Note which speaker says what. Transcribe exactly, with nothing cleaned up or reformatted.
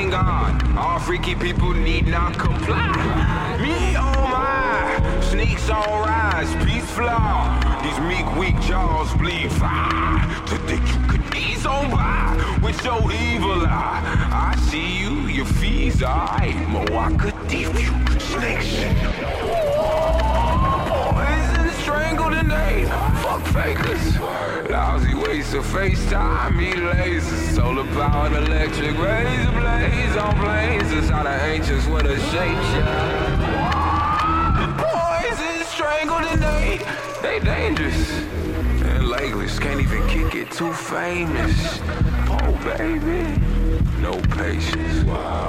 Speaker 1: in God. All freaky people need not comply. Me, oh my, sneaks on rise, peace flaw. These meek, weak jaws bleed fire. To think you could ease on by with your evil eye. I see you, your fees are right. I could deep you, snake shit. Poison strangled and ate. Fuck fakers. Lousy waste of FaceTime, me lasers. Solar powered electric rays ablaze on planes. That's how the ancients would have shaped ya. Poison strangled and ate. They dangerous and legless. Can't even kick it, too famous. Oh baby, no patience. Wow.